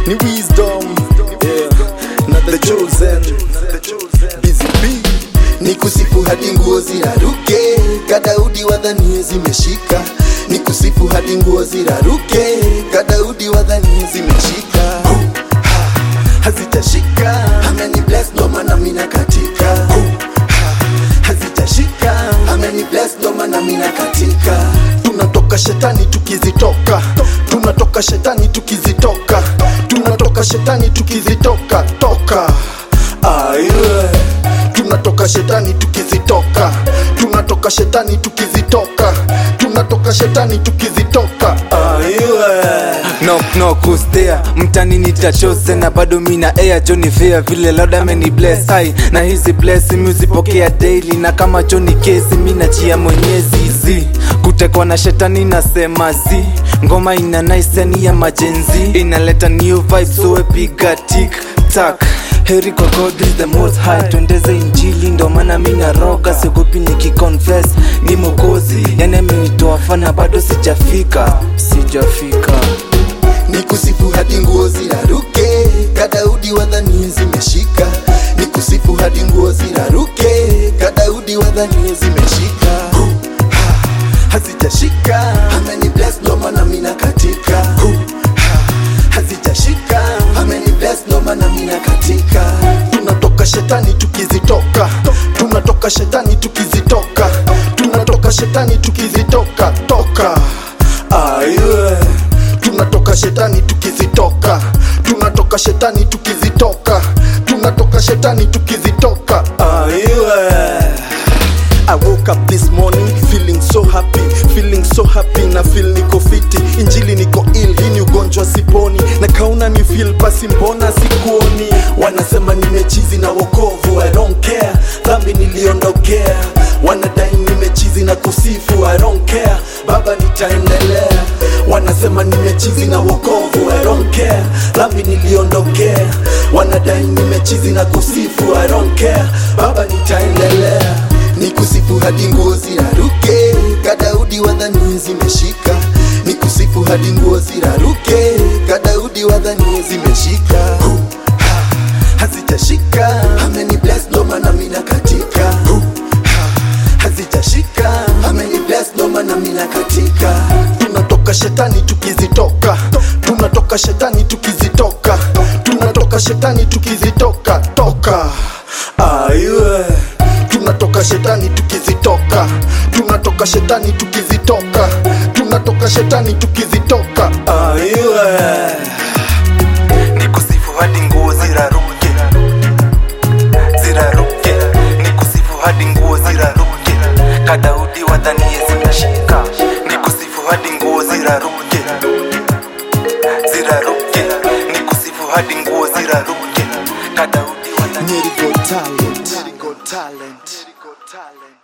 ni wisdom, na the chosen, busy bee. Ni kusifu hadi nguo ziraruke, Kadaudi wadhani zimeshika. Ni kusifu hadi nguo ziraruke, Kadaudi wadhani zimeshika. Hazitashika, ameni bless ndo maana mina katika. Hazitashika, ameni bless ndo maana mina katika. Tunatoka shetani tukizitoka, tunatoka shetani tukizitoka, tunatoka shetani tukizitoka, toka. Aiwe, tunatoka shetani tukizitoka, tunatoka shetani tukizitoka, tunatoka shetani tukizitoka. Aiwe, knock knock ustea mtani nitachose na bado mina air Johnny Fair vile Lord ameni bless hai na hizi blessing uzipokea daily na kama Johnny Kesi mina chia Mwenyezi zi kutekwa na shetani nasema zi ngoma ina nice ni ya majenzi inaleta new vibes so piga tick tack. Heri kwa God is the most high. Tuendeze injili ndo maana mina roga. Sikupi nikiconfess ni Mwokozi. Yani amenitoa fana bado sijafika. ni kusifu hadi nguo ziraruke, Kadaudi wadhani zimeshika. Ni kusifu hadi nguo ziraruke, Kadaudi wadhani zimeshika. Hazitashika, ameni bless ndo maana mina katika. Hazitashika, ameni bless ndo maana mina katika. Tunatoka shetani tukizitoka, tunatoka shetani tukizitoka, tunatoka shetani tukizitoka, toka. Aiwe, tunatoka shetani tukizitoka, tunatoka shetani tukizitoka, tunatoka shetani tukizitoka. Aiwe. I woke up this morning feeling so happy na feel niko fiti. Injili niko ill, hii ni ugonjwa siponi. Na kauna ni feel basi mbona sikuoni. Wanasema nimechizi na wokovu, I don't care. Dhambi niliondokea. Wanadai nimechizi na kusifu, I don't care. Baba nitaendelea. Wanasema nimechizi na wokovu, I don't care. Dhambi niliondokea. Wanadai nimechizi na kusifu, I don't care. Baba nitaendelea. Ni kusifu hadi nguo ziraruke, Kadaudi wadhani zimeshika. Ni kusifu hadi nguo ziraruke, Kadaudi wadhani zimeshika. Hazitashika, ameni bless ndo maana mina katika. Hazitashika, ameni bless ndo maana mina katika. Tunatoka shetani tukizitoka, tunatoka shetani tukizitoka, tunatoka shetani tukizitoka, toka. Aiwe, tunatoka shetani tukizitoka, tunatoka shetani tukizitoka, tunatoka shetani tukizitoka. Aiwe, ni kusifu hadi nguo ziraruke, ziraruke. Ni kusifu hadi nguo ziraruke, Kadaudi wadhani zimeshika. Ni kusifu hadi nguo ziraruke, ziraruke. Ni kusifu hadi nguo ziraruke, Kadaudi wadhani Nyeri got talent.